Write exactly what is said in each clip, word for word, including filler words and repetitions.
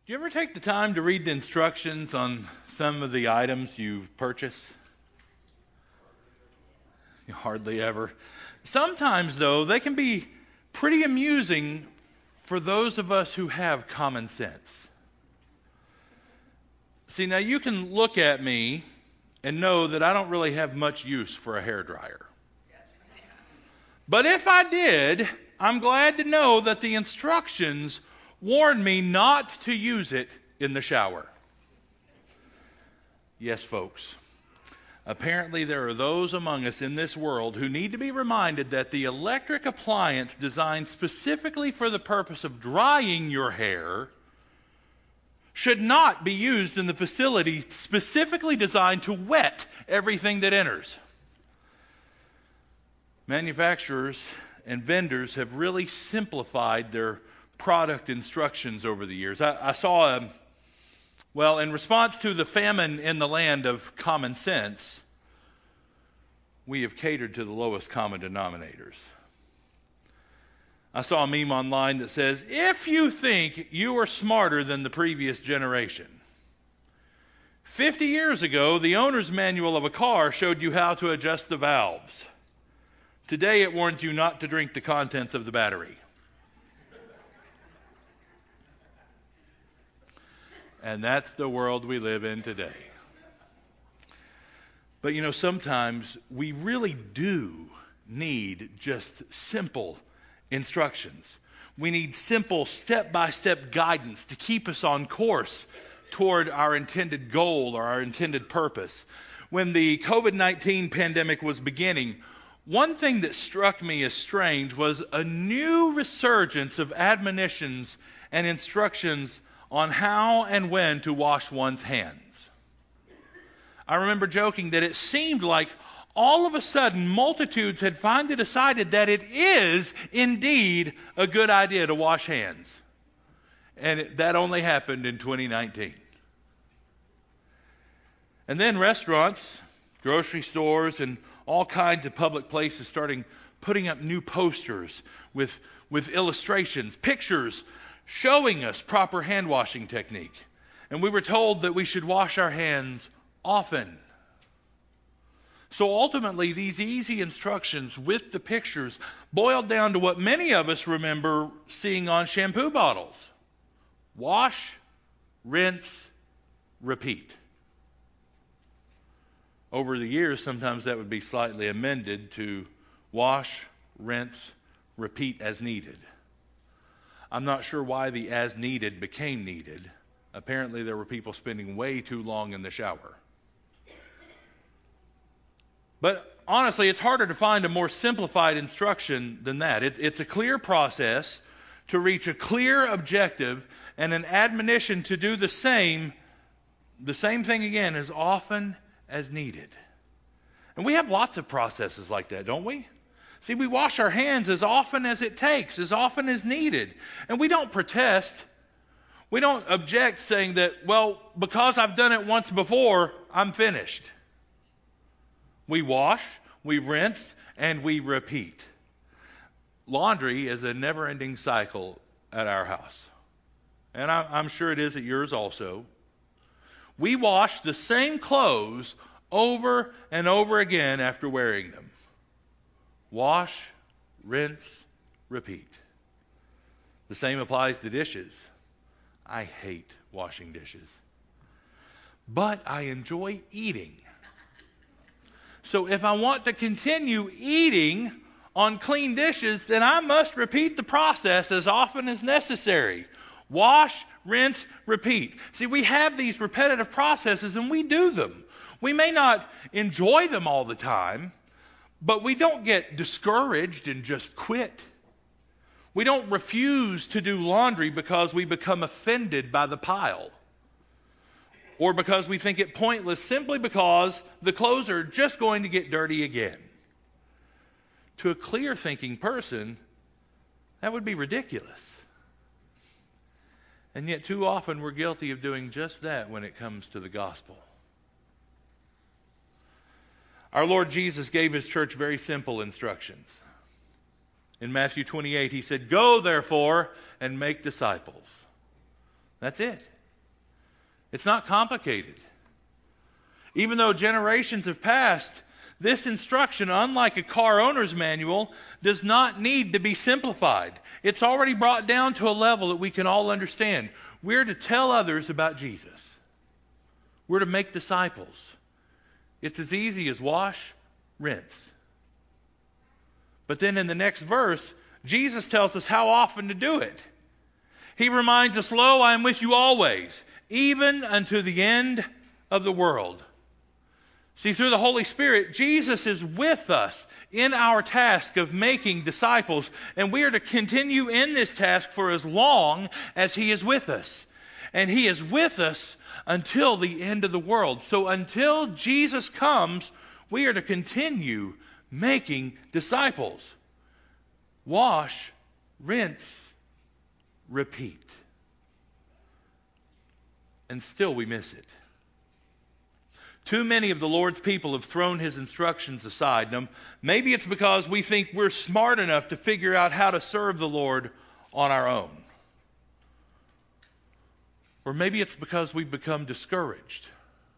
Do you ever take the time to read the instructions on some of the items you purchase? Hardly ever. Sometimes, though, they can be pretty amusing for those of us who have common sense. See, now you can look at me and know that I don't really have much use for a hairdryer. But if I did, I'm glad to know that the instructions warned me not to use it in the shower. Yes, folks. Apparently there are those among us in this world who need to be reminded that the electric appliance designed specifically for the purpose of drying your hair should not be used in the facility specifically designed to wet everything that enters. Manufacturers and vendors have really simplified their product instructions over the years. I, I saw, a, well, in response to the famine in the land of common sense, we have catered to the lowest common denominators. I saw a meme online that says, if you think you are smarter than the previous generation, fifty years ago, the owner's manual of a car showed you how to adjust the valves. Today, it warns you not to drink the contents of the battery. And that's the world we live in today. But you know, sometimes we really do need just simple instructions. We need simple step-by-step guidance to keep us on course toward our intended goal or our intended purpose. When the covid nineteen pandemic was beginning, one thing that struck me as strange was a new resurgence of admonitions and instructions on how and when to wash one's hands. I remember joking that it seemed like all of a sudden multitudes had finally decided that it is indeed a good idea to wash hands. And it, that only happened in twenty nineteen. And then restaurants, grocery stores, and all kinds of public places starting putting up new posters with, with illustrations, pictures, showing us proper hand washing technique. And we were told that we should wash our hands often. So ultimately, these easy instructions with the pictures boiled down to what many of us remember seeing on shampoo bottles. Wash, rinse, repeat. Over the years, sometimes that would be slightly amended to wash, rinse, repeat as needed. I'm not sure why the as needed became needed. Apparently there were people spending way too long in the shower. But honestly, it's harder to find a more simplified instruction than that. It, it's a clear process to reach a clear objective and an admonition to do the same, the same thing again as often as needed. And we have lots of processes like that, don't we? See, we wash our hands as often as it takes, as often as needed. And we don't protest. We don't object saying that, well, because I've done it once before, I'm finished. We wash, we rinse, and we repeat. Laundry is a never-ending cycle at our house. And I'm sure it is at yours also. We wash the same clothes over and over again after wearing them. Wash, rinse, repeat. The same applies to dishes. I hate washing dishes. But I enjoy eating. So if I want to continue eating on clean dishes, then I must repeat the process as often as necessary. Wash, rinse, repeat. See, we have these repetitive processes and we do them. We may not enjoy them all the time, but we don't get discouraged and just quit. We don't refuse to do laundry because we become offended by the pile. Or because we think it pointless simply because the clothes are just going to get dirty again. To a clear-thinking person, that would be ridiculous. And yet too often we're guilty of doing just that when it comes to the gospel. Our Lord Jesus gave his church very simple instructions. In Matthew twenty-eight, he said, "Go, therefore, and make disciples." That's it. It's not complicated. Even though generations have passed, this instruction, unlike a car owner's manual, does not need to be simplified. It's already brought down to a level that we can all understand. We're to tell others about Jesus. We're to make disciples. It's as easy as wash, rinse. But then in the next verse, Jesus tells us how often to do it. He reminds us, "Lo, I am with you always, even unto the end of the world." See, through the Holy Spirit, Jesus is with us in our task of making disciples, and we are to continue in this task for as long as He is with us. And He is with us until the end of the world. So until Jesus comes, we are to continue making disciples. Wash, rinse, repeat. And still we miss it. Too many of the Lord's people have thrown His instructions aside. Now, maybe it's because we think we're smart enough to figure out how to serve the Lord on our own. Or maybe it's because we've become discouraged.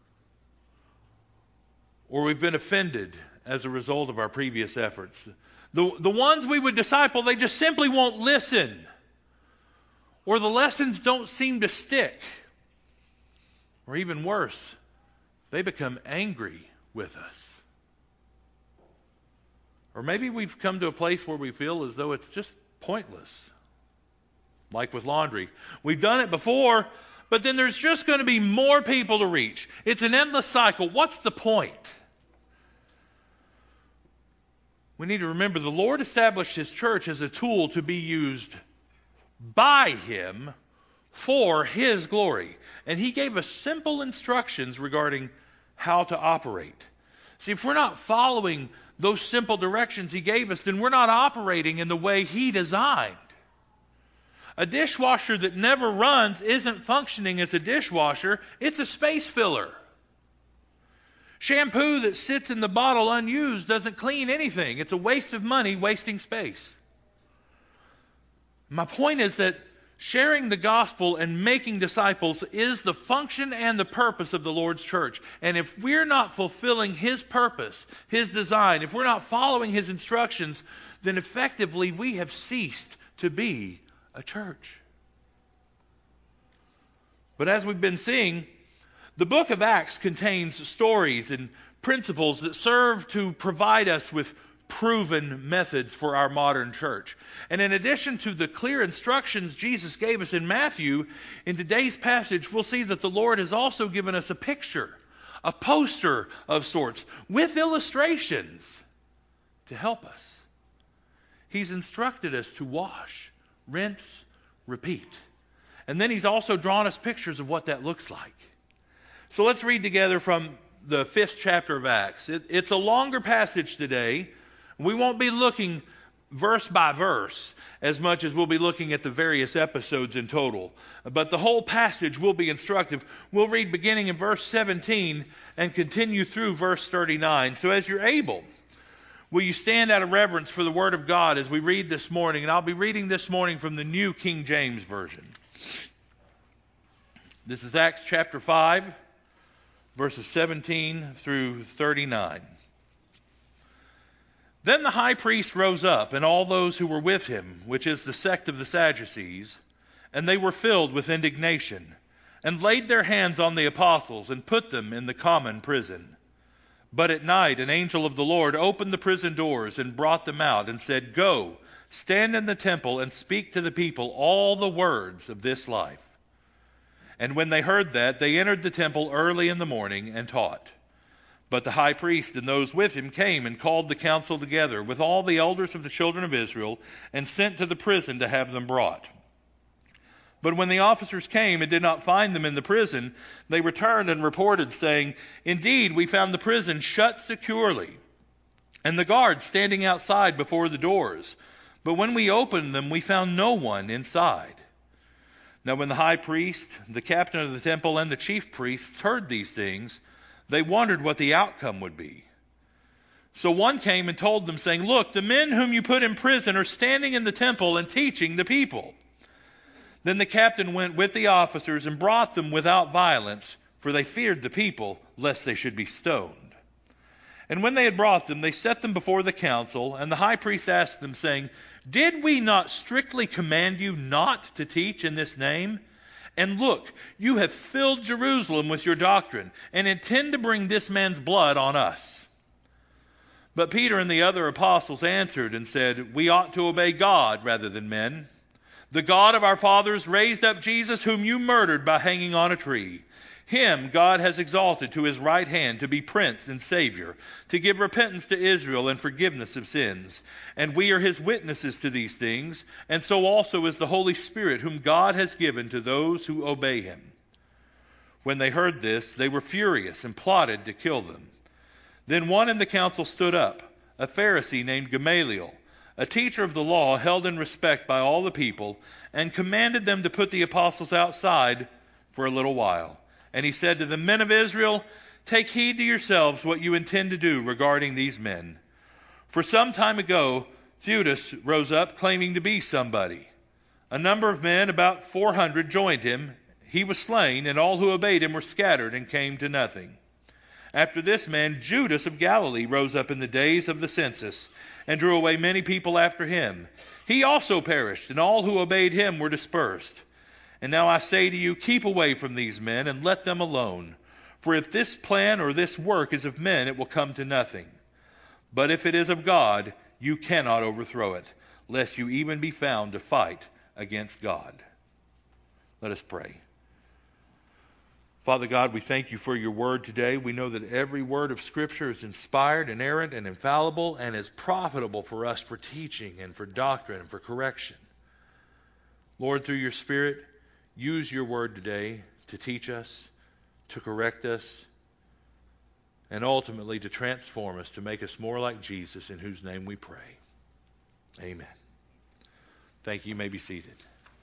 Or we've been offended as a result of our previous efforts. The, the ones we would disciple, they just simply won't listen. Or the lessons don't seem to stick. Or even worse, they become angry with us. Or maybe we've come to a place where we feel as though it's just pointless. Like with laundry. We've done it before, but then there's just going to be more people to reach. It's an endless cycle. What's the point? We need to remember the Lord established His church as a tool to be used by Him for His glory. And He gave us simple instructions regarding how to operate. See, if we're not following those simple directions He gave us, then we're not operating in the way He designed. A dishwasher that never runs isn't functioning as a dishwasher, it's a space filler. Shampoo that sits in the bottle unused doesn't clean anything. It's a waste of money, wasting space. My point is that sharing the gospel and making disciples is the function and the purpose of the Lord's church. And if we're not fulfilling His purpose, His design, if we're not following His instructions, then effectively we have ceased to be a church. But as we've been seeing, the book of Acts contains stories and principles that serve to provide us with proven methods for our modern church. And in addition to the clear instructions Jesus gave us in Matthew, in today's passage we'll see that the Lord has also given us a picture, a poster of sorts, with illustrations to help us. He's instructed us to wash, rinse, repeat. And then He's also drawn us pictures of what that looks like. So let's read together from the fifth chapter of Acts. It, it's a longer passage today. We won't be looking verse by verse as much as we'll be looking at the various episodes in total. But the whole passage will be instructive. We'll read beginning in verse seventeen and continue through verse thirty-nine. So as you're able, will you stand out of reverence for the Word of God as we read this morning? And I'll be reading this morning from the New King James Version. This is Acts chapter five, verses seventeen through thirty-nine. Then the high priest rose up, and all those who were with him, which is the sect of the Sadducees, and they were filled with indignation, and laid their hands on the apostles, and put them in the common prison. But at night an angel of the Lord opened the prison doors, and brought them out, and said, Go, stand in the temple, and speak to the people all the words of this life. And when they heard that, they entered the temple early in the morning, and taught. But the high priest and those with him came and called the council together with all the elders of the children of Israel, and sent to the prison to have them brought. But when the officers came and did not find them in the prison, they returned and reported, saying, Indeed, we found the prison shut securely, and the guards standing outside before the doors. But when we opened them, we found no one inside. Now when the high priest, the captain of the temple, and the chief priests heard these things, they wondered what the outcome would be. So one came and told them, saying, Look, the men whom you put in prison are standing in the temple and teaching the people. Then the captain went with the officers and brought them without violence, for they feared the people, lest they should be stoned. And when they had brought them, they set them before the council, and the high priest asked them, saying, Did we not strictly command you not to teach in this name? And look, you have filled Jerusalem with your doctrine, and intend to bring this man's blood on us. But Peter and the other apostles answered and said, We ought to obey God rather than men. The God of our fathers raised up Jesus, whom you murdered by hanging on a tree. Him God has exalted to his right hand to be Prince and Savior, to give repentance to Israel and forgiveness of sins. And we are his witnesses to these things, and so also is the Holy Spirit, whom God has given to those who obey him. When they heard this, they were furious and plotted to kill them. Then one in the council stood up, a Pharisee named Gamaliel, a teacher of the law held in respect by all the people, and commanded them to put the apostles outside for a little while. And he said to the men of Israel, Take heed to yourselves what you intend to do regarding these men. For some time ago, Theudas rose up claiming to be somebody. A number of men, about four hundred, joined him. He was slain, and all who obeyed him were scattered and came to nothing. After this man, Judas of Galilee rose up in the days of the census, and drew away many people after him. He also perished, and all who obeyed him were dispersed. And now I say to you, keep away from these men, and let them alone. For if this plan or this work is of men, it will come to nothing. But if it is of God, you cannot overthrow it, lest you even be found to fight against God. Let us pray. Father God, we thank you for your word today. We know that every word of Scripture is inspired, inerrant, and infallible, and is profitable for us for teaching and for doctrine and for correction. Lord, through your Spirit, use your word today to teach us, to correct us, and ultimately to transform us, to make us more like Jesus, in whose name we pray. Amen. Thank you. You may be seated.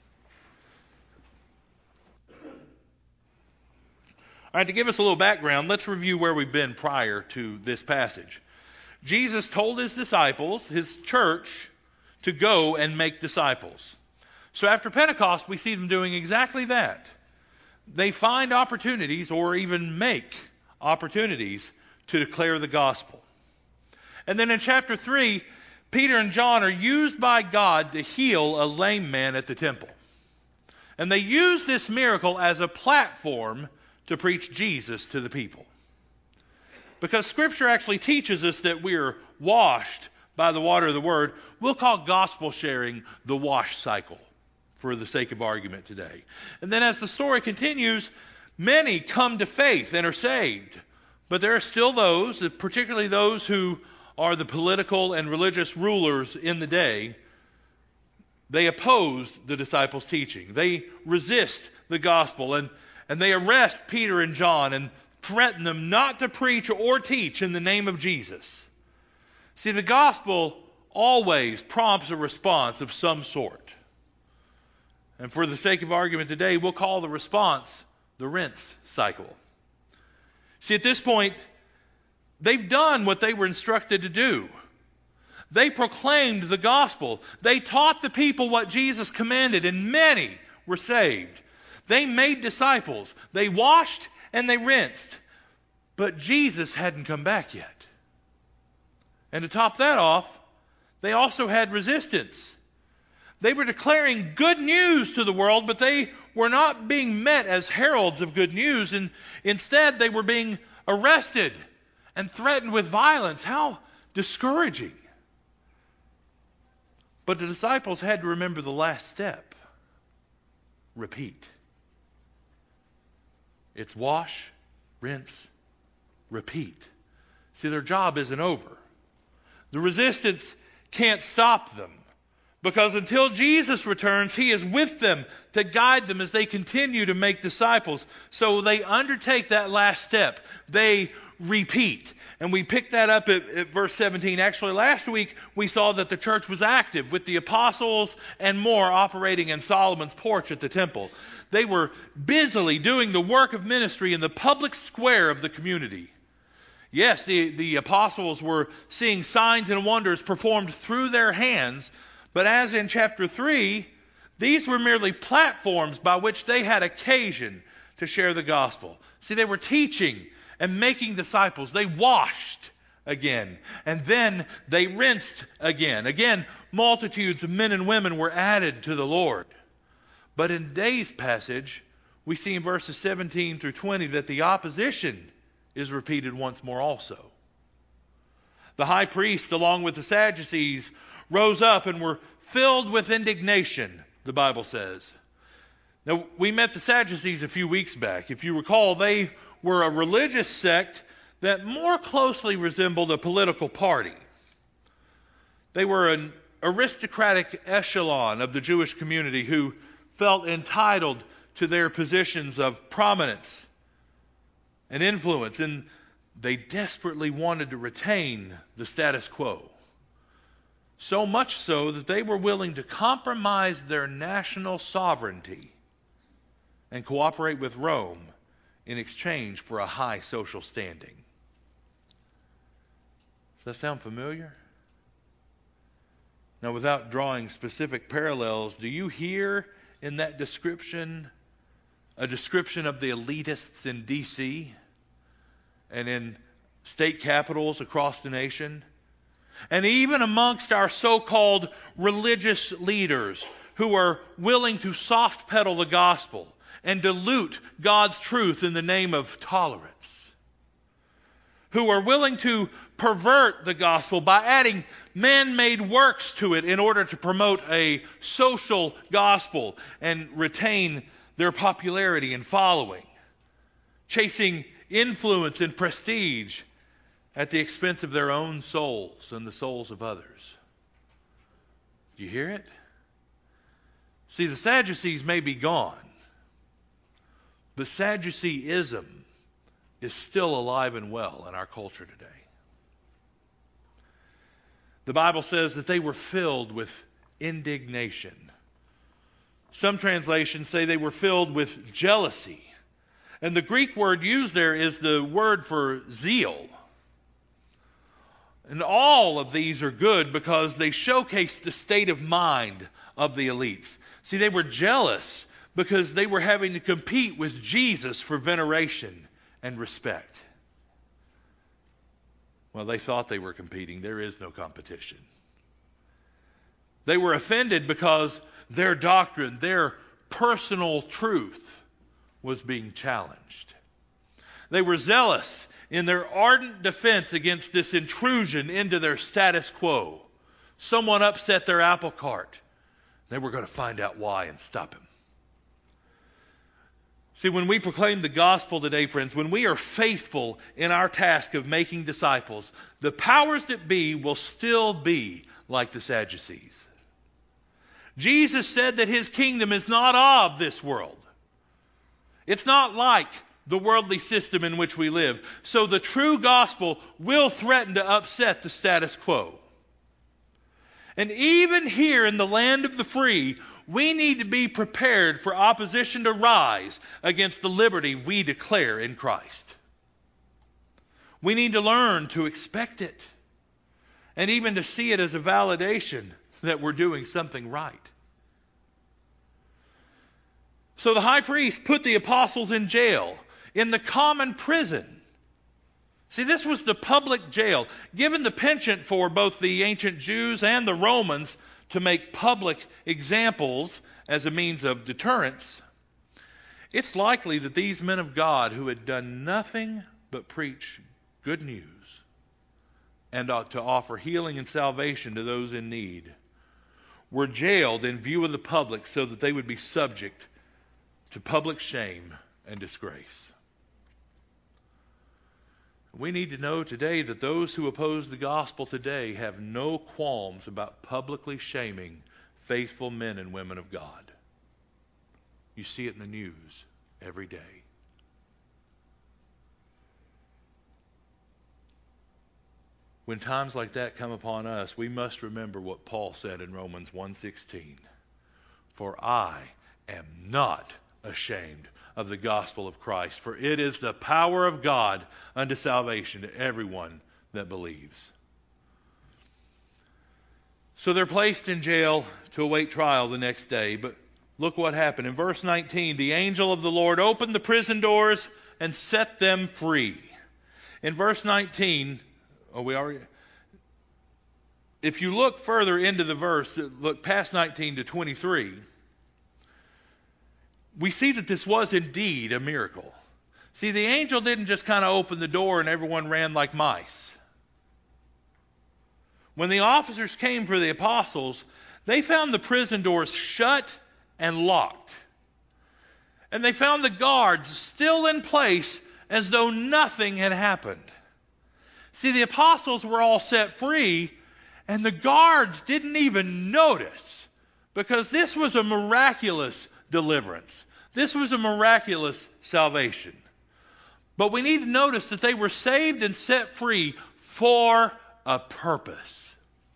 All right, to give us a little background, let's review where we've been prior to this passage. Jesus told his disciples, his church, to go and make disciples. So after Pentecost, we see them doing exactly that. They find opportunities, or even make opportunities, to declare the gospel. And then in chapter three, Peter and John are used by God to heal a lame man at the temple. And they use this miracle as a platform to preach Jesus to the people. Because Scripture actually teaches us that we are washed by the water of the Word. We'll call gospel sharing the wash cycle, for the sake of argument today. And then as the story continues, many come to faith and are saved. But there are still those, particularly those who are the political and religious rulers in the day, they oppose the disciples' teaching. They resist the gospel, and, and they arrest Peter and John and threaten them not to preach or teach in the name of Jesus. See, the gospel always prompts a response of some sort. And for the sake of argument today, we'll call the response the rinse cycle. See, at this point, they've done what they were instructed to do. They proclaimed the gospel. They taught the people what Jesus commanded, and many were saved. They made disciples. They washed and they rinsed. But Jesus hadn't come back yet. And to top that off, they also had resistance. They were declaring good news to the world, but they were not being met as heralds of good news. And instead, they were being arrested and threatened with violence. How discouraging. But the disciples had to remember the last step. Repeat. It's wash, rinse, repeat. See, their job isn't over. The resistance can't stop them. Because until Jesus returns, He is with them to guide them as they continue to make disciples. So they undertake that last step. They repeat. And we picked that up at, at verse seventeen. Actually, last week we saw that the church was active with the apostles and more operating in Solomon's porch at the temple. They were busily doing the work of ministry in the public square of the community. Yes, the, the apostles were seeing signs and wonders performed through their hands. But as in chapter three, These were merely platforms by which they had occasion to share the gospel. See, they were teaching and making disciples. They washed again, and then they rinsed again. Again, multitudes of men and women were added to the Lord. But in today's passage, we see in verses seventeen through twenty that the opposition is repeated once more also. The high priest, along with the Sadducees, rose up and were filled with indignation, the Bible says. Now, we met the Sadducees a few weeks back. If you recall, they were a religious sect that more closely resembled a political party. They were an aristocratic echelon of the Jewish community who felt entitled to their positions of prominence and influence, and they desperately wanted to retain the status quo. So much so that they were willing to compromise their national sovereignty and cooperate with Rome in exchange for a high social standing. Does that sound familiar? Now, without drawing specific parallels, do you hear in that description a description of the elitists in D C and in state capitals across the nation? And even amongst our so-called religious leaders who are willing to soft pedal the gospel and dilute God's truth in the name of tolerance, who are willing to pervert the gospel by adding man-made works to it in order to promote a social gospel and retain their popularity and following, chasing influence and prestige at the expense of their own souls and the souls of others. Do you hear it? See, the Sadducees may be gone, but Sadduceeism is still alive and well in our culture today. The Bible says that they were filled with indignation. Some translations say they were filled with jealousy. And the Greek word used there is the word for zeal. And all of these are good because they showcase the state of mind of the elites. See, they were jealous because they were having to compete with Jesus for veneration and respect. Well, they thought they were competing. There is no competition. They were offended because their doctrine, their personal truth, was being challenged. They were zealous in their ardent defense against this intrusion into their status quo. Someone upset their apple cart. They were going to find out why and stop him. See, when we proclaim the gospel today, friends, when we are faithful in our task of making disciples, the powers that be will still be like the Sadducees. Jesus said that his kingdom is not of this world. It's not like the worldly system in which we live. So the true gospel will threaten to upset the status quo. And even here in the land of the free, we need to be prepared for opposition to rise against the liberty we declare in Christ. We need to learn to expect it and even to see it as a validation that we're doing something right. So the high priest put the apostles in jail, in the common prison. See, this was the public jail, given the penchant for both the ancient Jews and the Romans to make public examples as a means of deterrence. It's likely that these men of God who had done nothing but preach good news and to offer healing and salvation to those in need were jailed in view of the public so that they would be subject to public shame and disgrace. We need to know today that those who oppose the gospel today have no qualms about publicly shaming faithful men and women of God. You see it in the news every day. When times like that come upon us, we must remember what Paul said in Romans one sixteen. For I am not ashamed of the gospel of Christ, for it is the power of God unto salvation to everyone that believes. So they're placed in jail to await trial the next day, but look what happened. In verse nineteen, the angel of the Lord opened the prison doors and set them free. In verse nineteen, oh, we already... If you look further into the verse, look past nineteen to twenty-three, we see that this was indeed a miracle. See, the angel didn't just kind of open the door and everyone ran like mice. When the officers came for the apostles, they found the prison doors shut and locked. And they found the guards still in place as though nothing had happened. See, the apostles were all set free, and the guards didn't even notice, because this was a miraculous deliverance. This was a miraculous salvation. But we need to notice that they were saved and set free for a purpose.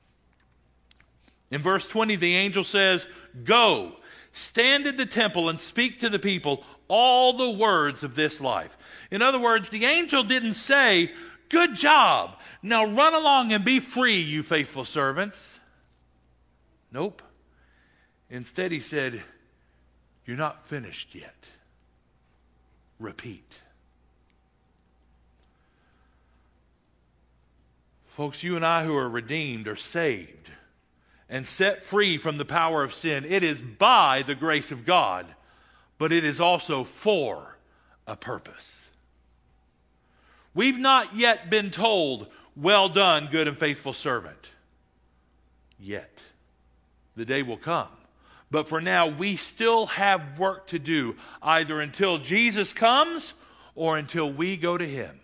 In verse twenty, the angel says, "Go, stand at the temple and speak to the people all the words of this life." In other words, the angel didn't say, "Good job, now run along and be free, you faithful servants." Nope. Instead he said, "You're not finished yet. Repeat." Folks, you and I who are redeemed are saved and set free from the power of sin. It is by the grace of God, but it is also for a purpose. We've not yet been told, "Well done, good and faithful servant." Yet. The day will come. But for now, we still have work to do, either until Jesus comes or until we go to Him.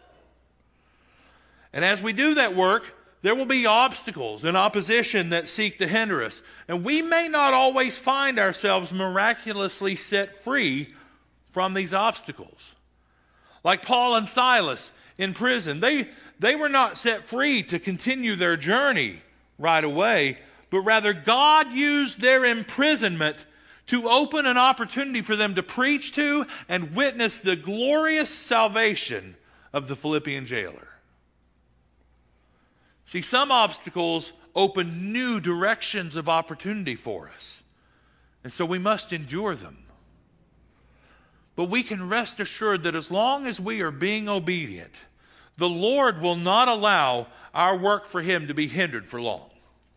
And as we do that work, there will be obstacles and opposition that seek to hinder us. And we may not always find ourselves miraculously set free from these obstacles. Like Paul and Silas in prison, they, they were not set free to continue their journey right away, but rather God used their imprisonment to open an opportunity for them to preach to and witness the glorious salvation of the Philippian jailer. See, some obstacles open new directions of opportunity for us, and so we must endure them. But we can rest assured that as long as we are being obedient, the Lord will not allow our work for Him to be hindered for long.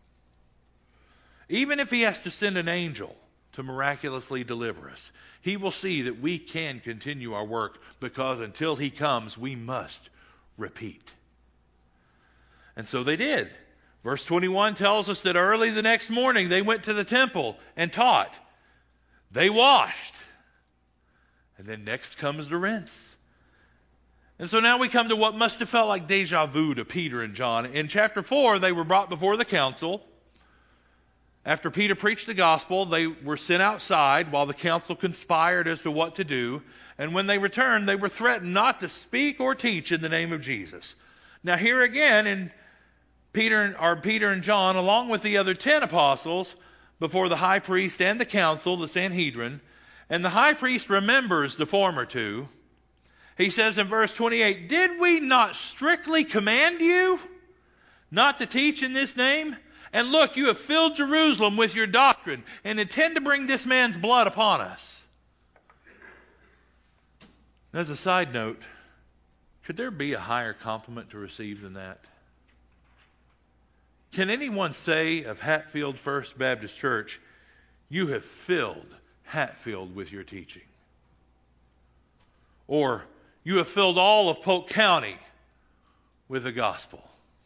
Even if He has to send an angel to miraculously deliver us, He will see that we can continue our work, because until He comes, we must repeat. And so they did. Verse twenty-one tells us that early the next morning they went to the temple and taught. They washed. And then next comes the rinse. And so now we come to what must have felt like deja vu to Peter and John. In chapter four, they were brought before the council. After Peter preached the gospel, they were sent outside while the council conspired as to what to do. And when they returned, they were threatened not to speak or teach in the name of Jesus. Now here again, in Peter, or Peter and John, along with the other ten apostles, before the high priest and the council, the Sanhedrin, and the high priest remembers the former two. He says in verse twenty-eight, "Did we not strictly command you not to teach in this name? And look, you have filled Jerusalem with your doctrine and intend to bring this man's blood upon us." As a side note, could there be a higher compliment to receive than that? Can anyone say of Hatfield First Baptist Church, "You have filled Hatfield with your teaching"? Or, "You have filled all of Polk County with the gospel"?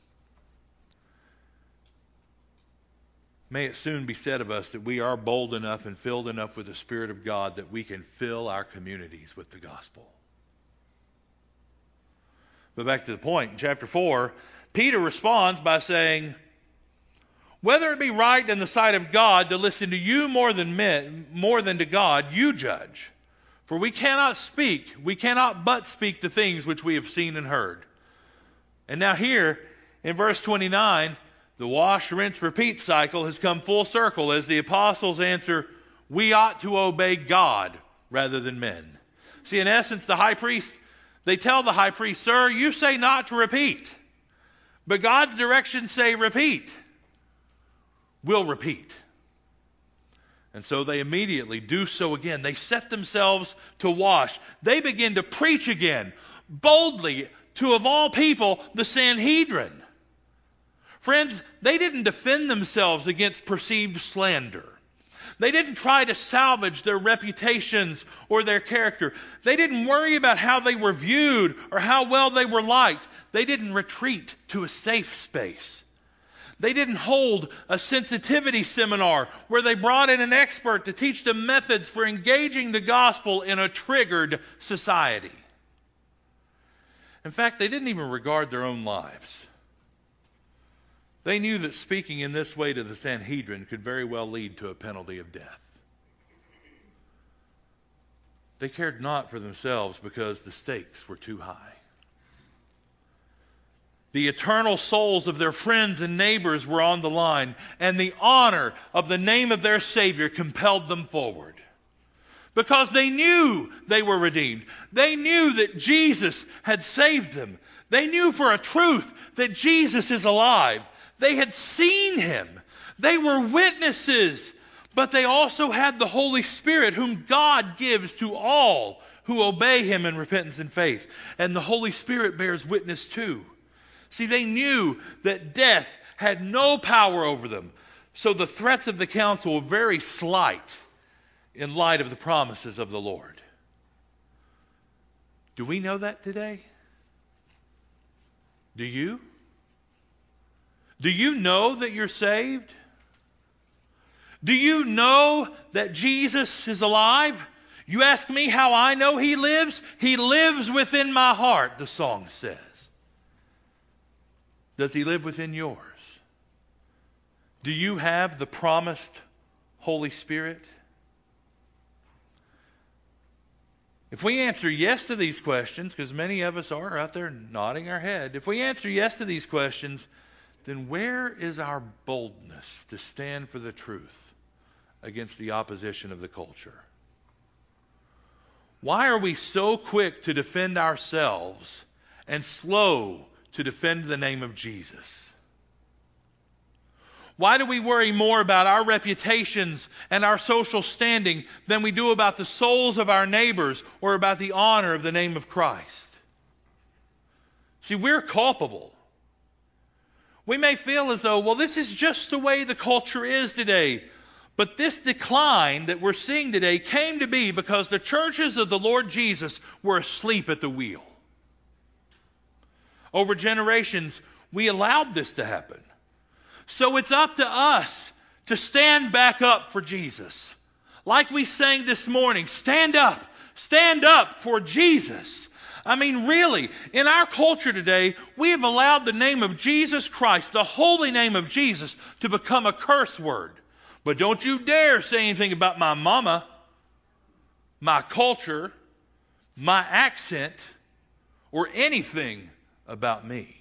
May it soon be said of us that we are bold enough and filled enough with the Spirit of God that we can fill our communities with the gospel. But back to the point, in chapter four, Peter responds by saying, "Whether it be right in the sight of God to listen to you more than men, more than to God, you judge. For we cannot speak, we cannot but speak the things which we have seen and heard." And now here, in verse twenty-nine, the wash, rinse, repeat cycle has come full circle as the apostles answer, "We ought to obey God rather than men." See, in essence, the high priest, they tell the high priest, "Sir, you say not to repeat, but God's directions say repeat. We'll repeat." And so they immediately do so again. They set themselves to wash. They begin to preach again, boldly to, of all people, the Sanhedrin. Friends, they didn't defend themselves against perceived slander. They didn't try to salvage their reputations or their character. They didn't worry about how they were viewed or how well they were liked. They didn't retreat to a safe space. They didn't hold a sensitivity seminar where they brought in an expert to teach them methods for engaging the gospel in a triggered society. In fact, they didn't even regard their own lives. They knew that speaking in this way to the Sanhedrin could very well lead to a penalty of death. They cared not for themselves because the stakes were too high. The eternal souls of their friends and neighbors were on the line, and the honor of the name of their Savior compelled them forward. Because they knew they were redeemed. They knew that Jesus had saved them. They knew for a truth that Jesus is alive. They had seen Him. They were witnesses. But they also had the Holy Spirit, whom God gives to all who obey Him in repentance and faith. And the Holy Spirit bears witness too. See, they knew that death had no power over them. So the threats of the council were very slight in light of the promises of the Lord. Do we know that today? Do you? Do you know that you're saved? Do you know that Jesus is alive? You ask me how I know He lives? He lives within my heart, the song says. Does He live within yours? Do you have the promised Holy Spirit? If we answer yes to these questions, because many of us are out there nodding our head, if we answer yes to these questions, then where is our boldness to stand for the truth against the opposition of the culture? Why are we so quick to defend ourselves and slow to defend the name of Jesus? Why do we worry more about our reputations and our social standing than we do about the souls of our neighbors or about the honor of the name of Christ? See, we're culpable. We may feel as though, well, this is just the way the culture is today. But this decline that we're seeing today came to be because the churches of the Lord Jesus were asleep at the wheel. Over generations, we allowed this to happen. So it's up to us to stand back up for Jesus. Like we sang this morning, stand up, stand up for Jesus. I mean, really, in our culture today, we have allowed the name of Jesus Christ, the holy name of Jesus, to become a curse word. But don't you dare say anything about my mama, my culture, my accent, or anything about me.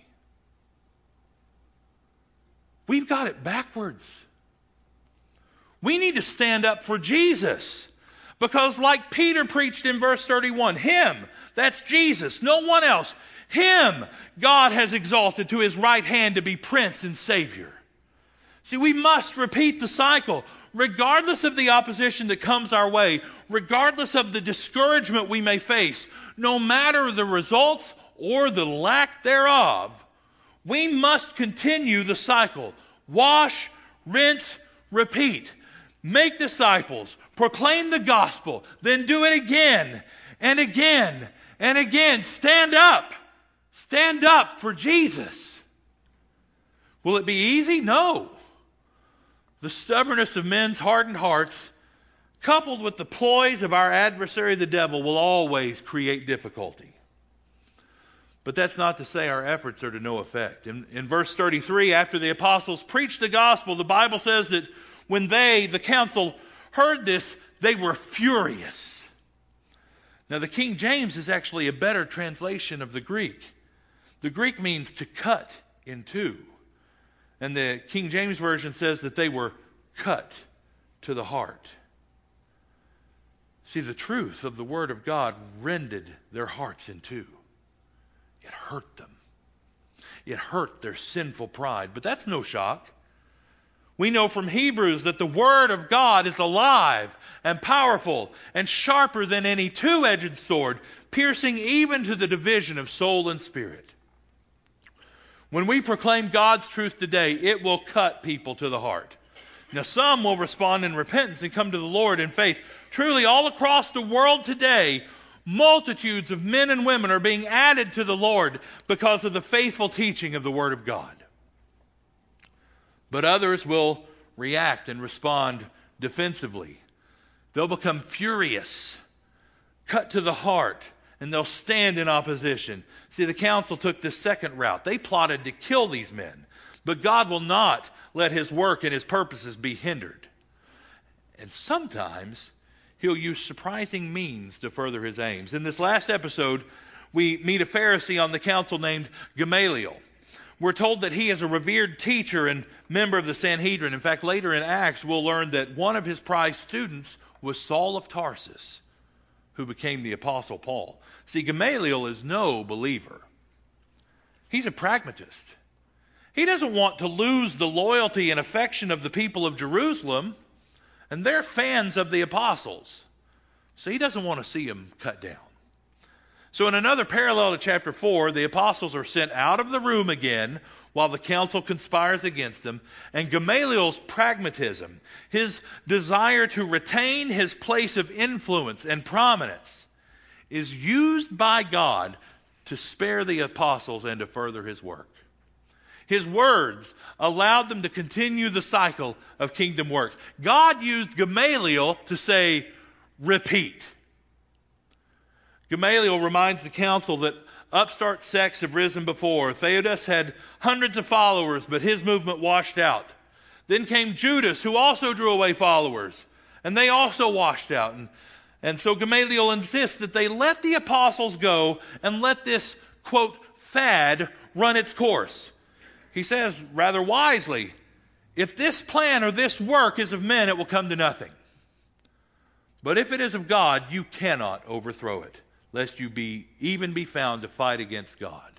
We've got it backwards. We need to stand up for Jesus. Because like Peter preached in verse thirty-one, Him, that's Jesus, no one else, Him God has exalted to His right hand to be Prince and Savior. See, we must repeat the cycle. Regardless of the opposition that comes our way, regardless of the discouragement we may face, no matter the results or the lack thereof, we must continue the cycle. Wash, rinse, repeat. Make disciples. Proclaim the gospel. Then do it again and again and again. Stand up. Stand up for Jesus. Will it be easy? No. The stubbornness of men's hardened hearts, coupled with the ploys of our adversary the devil, will always create difficulty. But that's not to say our efforts are to no effect. In, in verse thirty-three, after the apostles preached the gospel, the Bible says that when they, the council, heard this, they were furious. Now, the King James is actually a better translation of the Greek. The Greek means to cut in two. And the King James Version says that they were cut to the heart. See, the truth of the Word of God rended their hearts in two. It hurt them. It hurt their sinful pride. But that's no shock. We know from Hebrews that the Word of God is alive and powerful and sharper than any two-edged sword, piercing even to the division of soul and spirit. When we proclaim God's truth today, it will cut people to the heart. Now, some will respond in repentance and come to the Lord in faith. Truly, all across the world today, multitudes of men and women are being added to the Lord because of the faithful teaching of the Word of God. But others will react and respond defensively. They'll become furious, cut to the heart, and they'll stand in opposition. See, the council took this second route. They plotted to kill these men. But God will not let His work and His purposes be hindered. And sometimes He'll use surprising means to further His aims. In this last episode, we meet a Pharisee on the council named Gamaliel. We're told that he is a revered teacher and member of the Sanhedrin. In fact, later in Acts, we'll learn that one of his prized students was Saul of Tarsus, who became the Apostle Paul. See, Gamaliel is no believer. He's a pragmatist. He doesn't want to lose the loyalty and affection of the people of Jerusalem, and they're fans of the apostles. So he doesn't want to see them cut down. So in another parallel to chapter four, the apostles are sent out of the room again while the council conspires against them. And Gamaliel's pragmatism, his desire to retain his place of influence and prominence, is used by God to spare the apostles and to further His work. His words allowed them to continue the cycle of kingdom work. God used Gamaliel to say, repeat. Gamaliel reminds the council that upstart sects have risen before. Theudas had hundreds of followers, but his movement washed out. Then came Judas, who also drew away followers, and they also washed out. And, and so Gamaliel insists that they let the apostles go and let this, quote, fad run its course. He says rather wisely, if this plan or this work is of men, it will come to nothing. But if it is of God, you cannot overthrow it, lest you be even be found to fight against God.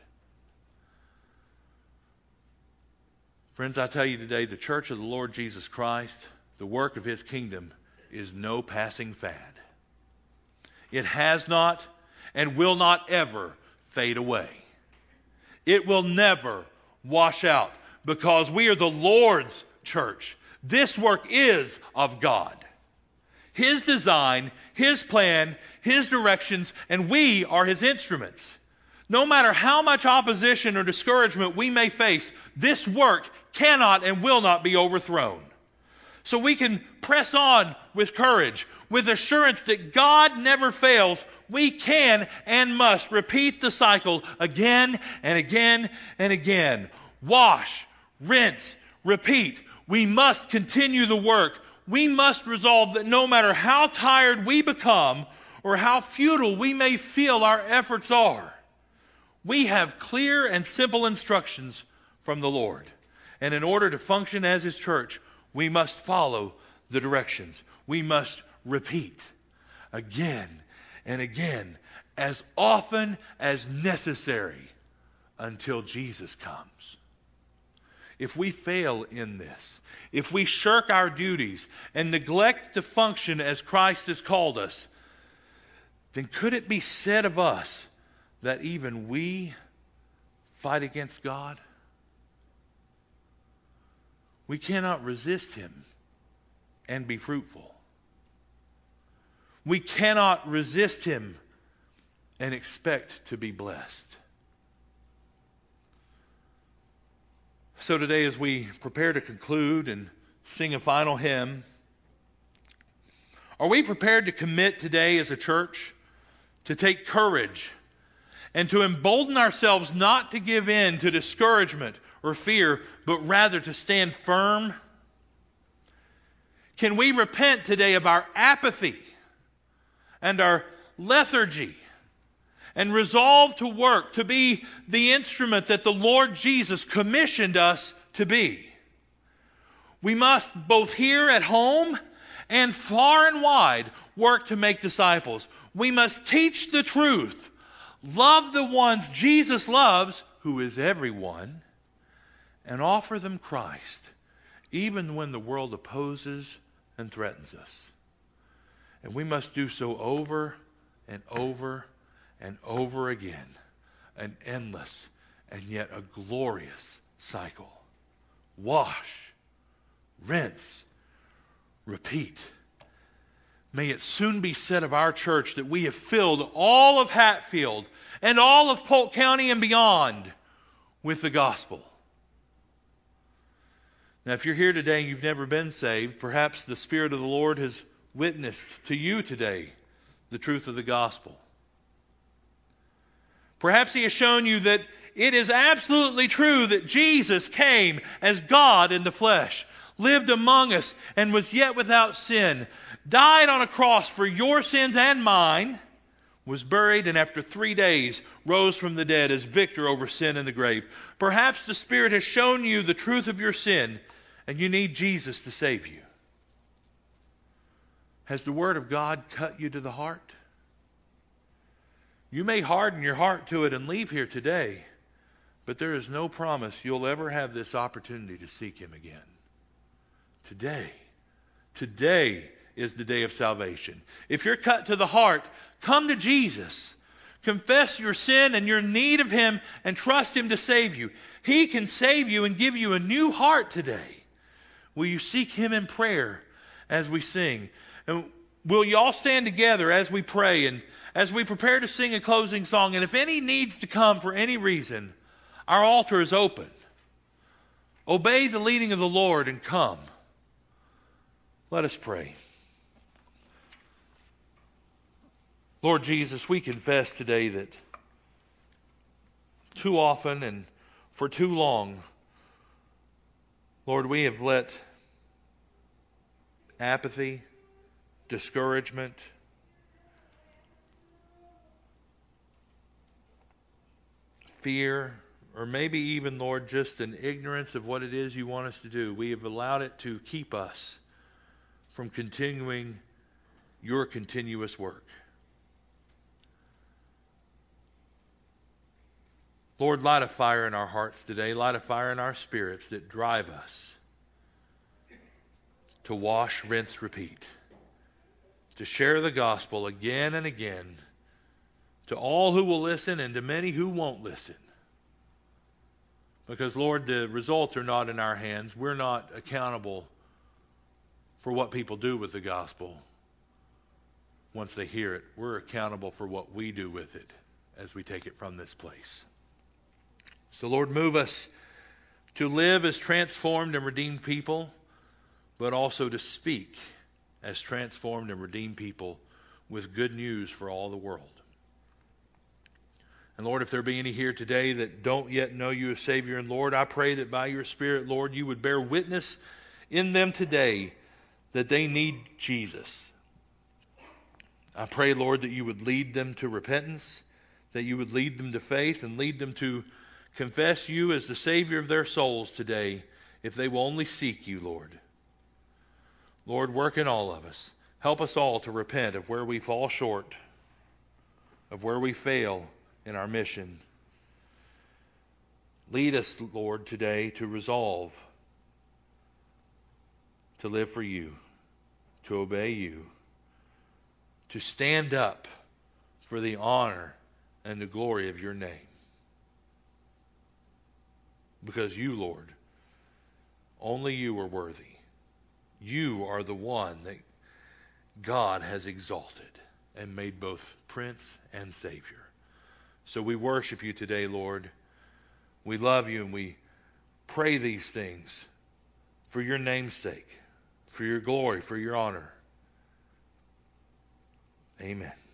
Friends, I tell you today, the church of the Lord Jesus Christ, the work of His kingdom, is no passing fad. It has not and will not ever fade away. It will never wash out, because we are the Lord's church. This work is of God. His design, His plan, His directions, and we are His instruments. No matter how much opposition or discouragement we may face, this work cannot and will not be overthrown. So we can press on with courage, with assurance that God never fails. We can and must repeat the cycle again and again and again. Wash, rinse, repeat. We must continue the work. We must resolve that no matter how tired we become or how futile we may feel our efforts are, we have clear and simple instructions from the Lord. And in order to function as His church, we must follow the directions. We must repeat again and again, as often as necessary, until Jesus comes. If we fail in this, if we shirk our duties and neglect to function as Christ has called us, then could it be said of us that even we fight against God? We cannot resist Him and be fruitful. We cannot resist Him and expect to be blessed. So today, as we prepare to conclude and sing a final hymn, are we prepared to commit today as a church to take courage and to embolden ourselves not to give in to discouragement or fear, but rather to stand firm? Can we repent today of our apathy and our lethargy and resolve to work to be the instrument that the Lord Jesus commissioned us to be? We must, both here at home and far and wide, work to make disciples. We must teach the truth, love the ones Jesus loves, who is everyone, and offer them Christ even when the world opposes and threatens us. And we must do so over and over and over again. An endless and yet a glorious cycle. Wash, rinse, repeat. May it soon be said of our church that we have filled all of Hatfield and all of Polk County and beyond with the gospel. Now, if you're here today and you've never been saved, perhaps the Spirit of the Lord has witnessed to you today the truth of the gospel. Perhaps He has shown you that it is absolutely true that Jesus came as God in the flesh, lived among us, and was yet without sin, died on a cross for your sins and mine, was buried, and after three days rose from the dead as victor over sin and the grave. Perhaps the Spirit has shown you the truth of your sin, and you need Jesus to save you. Has the Word of God cut you to the heart? You may harden your heart to it and leave here today, but there is no promise you'll ever have this opportunity to seek Him again. Today, today is the day of salvation. If you're cut to the heart, come to Jesus. Confess your sin and your need of Him and trust Him to save you. He can save you and give you a new heart today. Will you seek Him in prayer as we sing? And will you all stand together as we pray and as we prepare to sing a closing song? And if any needs to come for any reason, our altar is open. Obey the leading of the Lord and come. Let us pray. Lord Jesus, we confess today that too often and for too long, Lord, we have let apathy, discouragement, fear, or maybe even, Lord, just an ignorance of what it is you want us to do, we have allowed it to keep us from continuing your continuous work. Lord, light a fire in our hearts today, light a fire in our spirits that drive us to wash, rinse, repeat, to share the gospel again and again to all who will listen and to many who won't listen. Because, Lord, the results are not in our hands. We're not accountable for what people do with the gospel once they hear it. We're accountable for what we do with it as we take it from this place. So, Lord, move us to live as transformed and redeemed people, but also to speak as transformed and redeemed people with good news for all the world. And Lord, if there be any here today that don't yet know you as Savior and Lord, I pray that by your Spirit, Lord, you would bear witness in them today that they need Jesus. I pray, Lord, that you would lead them to repentance, that you would lead them to faith, and lead them to confess you as the Savior of their souls today, if they will only seek you, Lord. Lord, work in all of us. Help us all to repent of where we fall short, of where we fail in our mission. Lead us, Lord, today to resolve to live for you, to obey you, to stand up for the honor and the glory of your name. Because you, Lord, only you are worthy. You are the one that God has exalted and made both Prince and Savior. So we worship you today, Lord. We love you and we pray these things for your name's sake, for your glory, for your honor. Amen.